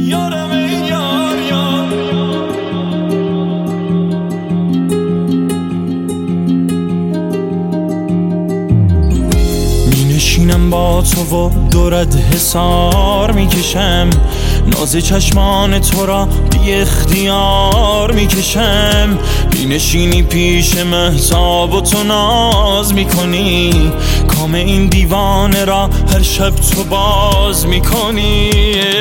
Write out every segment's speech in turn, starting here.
یارم ای یار یار. می نشینم با تو و دورت حسار میکشم، ناز چشمان تو را بی اختیار میکشم. می نشینی پیش مهتاب و تو ناز میکنی، کام این دیوانه را هر شب تو باز میکنی.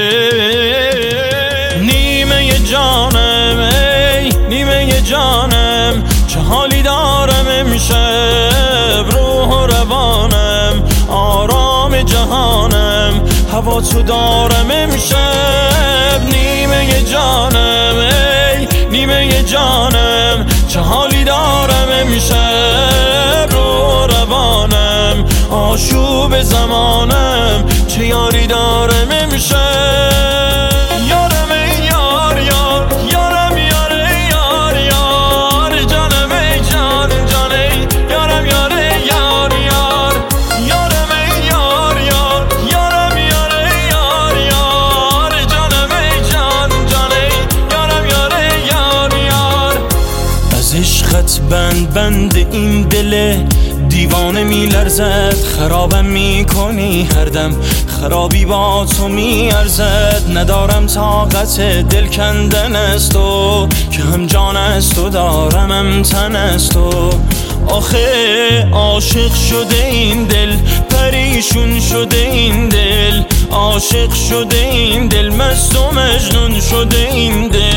نیمه جانم ای نیمه جانم، چه حالی دارم امشب، روح و روانم آرام جهانم، هوا تو دارم امشب. نیمه جانم ای نیمه جانم، چه حالی دارم امشب، روح و روانم آشوب زمانم، چه یاری دارم امشب. یارم ای یار یار، یارم یار ای یار یار، جانم ای جان جان ای یارم یار ای یار یار. یارم ای یار یار، یارم یار ای یار یار، جانم ای جان جان ای یارم یار ای یار یار. از عشقت بند این دل دیوانه می لرزد، خرابم می کنی هر دم، خرابی با تو می ارزد. ندارم طاقت دل کندن از تو، که هم جان از تو دارم هم تن از تو. آخه عاشق شده این دل، پریشون شده این دل، عاشق شده این دل، مست و مجنون شده این دل.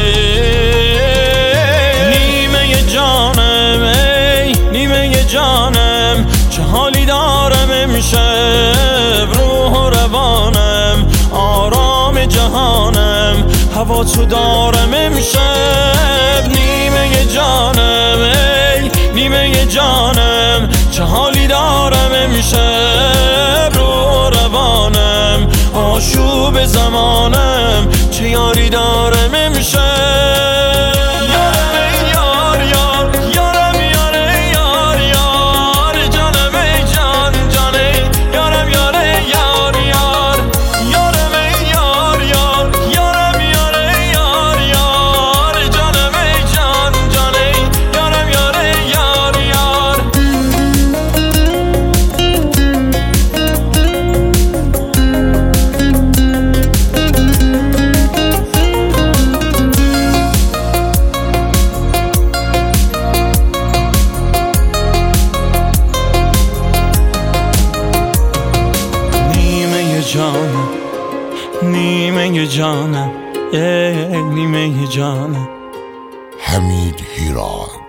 نیمه جانم ای نیمه جانم، چه حالی دارم امشب، روح و روانم آرام جهانم، هوا تو دارم امشب. نیمه جانم ای نیمه جانم، چه حالی دارم امشب، روح و روانم آشوب زمانم، چه یاری دارم امشب. نیمه جانم ای نیمه جانم. حمید هیراد.